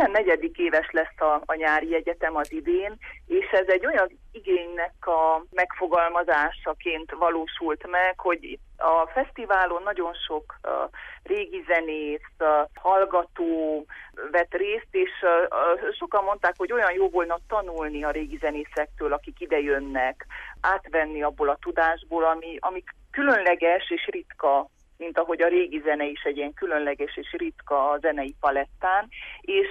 14. éves lesz a nyári egyetem az idén, és ez egy olyan igénynek a megfogalmazásaként valósult meg, hogy a fesztiválon nagyon sok régi zenész, hallgató vett részt, és sokan mondták, hogy olyan jó volna tanulni a régi zenészektől, akik ide jönnek, átvenni abból a tudásból, ami különleges és ritka, mint ahogy a régi zene is egy ilyen különleges és ritka a zenei palettán, és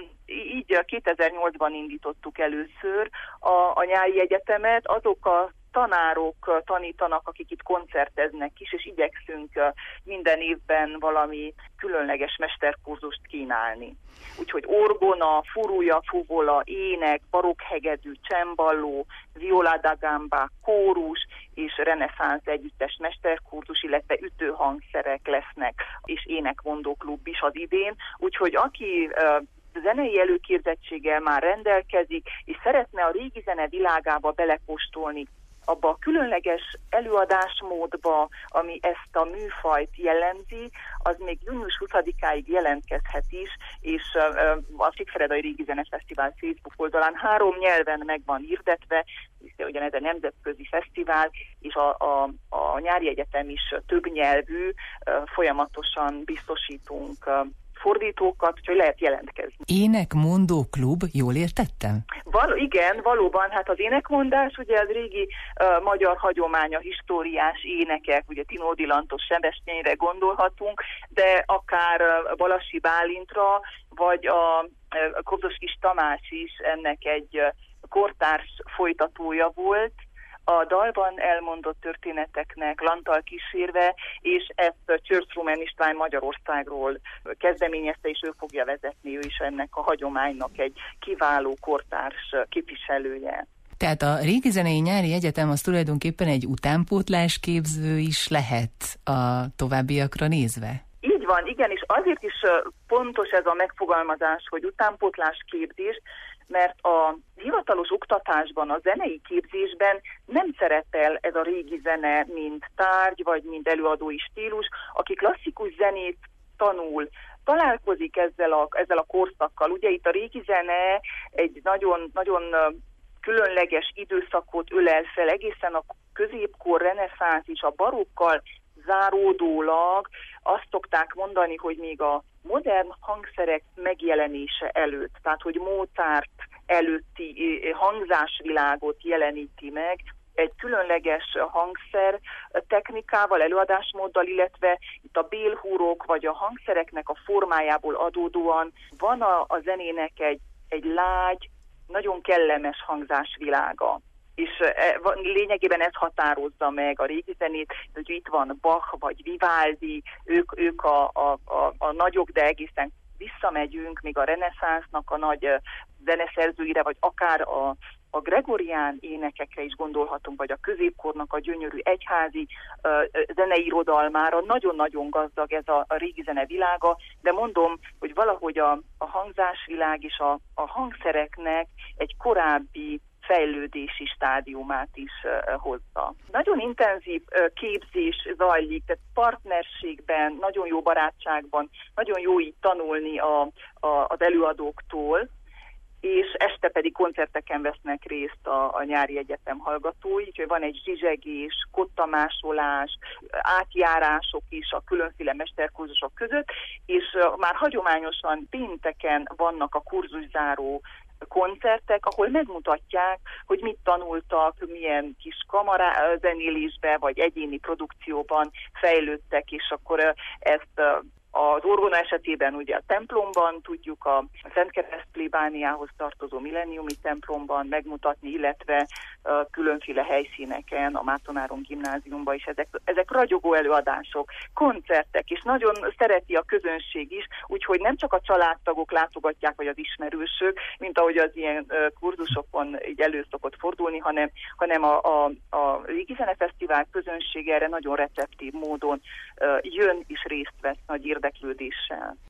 így 2008-ban indítottuk először a nyári egyetemet. Azok a tanárok tanítanak, akik itt koncerteznek is, és igyekszünk minden évben valami különleges mesterkurzust kínálni. Úgyhogy orgona, furuja, fuvola, ének, barokkhegedű, cemballó, viola da gamba, kórus és reneszánsz együttes mesterkurzus, illetve ütőhangszerek lesznek, és énekmondóklub is az idén. Úgyhogy aki zenei előképzettséggel már rendelkezik, és szeretne a régi zene világába belekóstolni, abba a különleges előadásmódba, ami ezt a műfajt jellemzi, az még június 20-áig jelentkezhet is, és a Sikferedai Régi Zene Fesztivál Facebook oldalán 3 nyelven meg van hirdetve, hiszen ugyanez a nemzetközi fesztivál, és a nyári egyetem is többnyelvű, folyamatosan biztosítunk fordítókat, úgyhogy lehet jelentkezni. Énekmondó klub, jól értettem? Igen, valóban, hát az énekmondás, ugye az régi magyar hagyománya, históriás énekek, ugye Tinódi Lantos, Sebestyénre gondolhatunk, de akár Balassi Bálintra, vagy a Kozos Kis Tamás is ennek egy kortárs folytatója volt, a dalban elmondott történeteknek lantal kísérve, és ezt Csörszrumen István Magyarországról kezdeményezte, és ő fogja vezetni, ő is ennek a hagyománynak egy kiváló kortárs képviselője. Tehát a Régi Zenei Nyári Egyetem az tulajdonképpen egy utánpótlásképző is lehet a továbbiakra nézve? Így van, igen, és azért is pontos ez a megfogalmazás, hogy utánpótlásképzés, mert a hivatalos oktatásban, a zenei képzésben nem szerepel ez a régi zene, mint tárgy, vagy mint előadói stílus. Aki klasszikus zenét tanul, találkozik ezzel a korszakkal. Ugye itt a régi zene egy nagyon, nagyon különleges időszakot ölel fel, egészen a középkor, reneszánsz és a barokkal záródólag. Azt szokták mondani, hogy még a modern hangszerek megjelenése előtt, tehát hogy Mozart előtti hangzásvilágot jeleníti meg, egy különleges hangszer technikával, előadásmóddal, illetve itt a bélhúrok vagy a hangszereknek a formájából adódóan van a zenének egy lágy, nagyon kellemes hangzásvilága. És lényegében ez határozza meg a régi zenét, hogy itt van Bach vagy Vivaldi, ők a nagyok, de egészen visszamegyünk még a reneszánsznak a nagy zeneszerzőire, vagy akár a gregorián énekekre is gondolhatunk, vagy a középkornak a gyönyörű egyházi zenei irodalmára. Nagyon-nagyon gazdag ez a régi zene világa, de mondom, hogy valahogy a hangzásvilág és a hangszereknek egy korábbi fejlődési stádiumát is hozza. Nagyon intenzív képzés zajlik, tehát partnerségben, nagyon jó barátságban, nagyon jó így tanulni az előadóktól, és este pedig koncerteken vesznek részt a nyári egyetem hallgatói, úgyhogy van egy zsizsegés, kottamásolás, átjárások is a különféle mesterkurzusok között, és már hagyományosan pénteken vannak a kurzuszáró koncertek, ahol megmutatják, hogy mit tanultak, milyen kis kamarazenélésbe vagy egyéni produkcióban fejlődtek, és akkor ezt az orgona esetében ugye a templomban tudjuk a Szentkereszt plébániához tartozó milleniumi templomban megmutatni, illetve különféle helyszíneken, a Mátonáron gimnáziumban is ezek ragyogó előadások, koncertek, és nagyon szereti a közönség is, úgyhogy nem csak a családtagok látogatják, vagy az ismerősök, mint ahogy az ilyen kurzusokon így elő szokott fordulni, hanem a Régi Zene Fesztivál közönsége erre nagyon receptív módon jön és részt vesz nagy érdeklődéssel.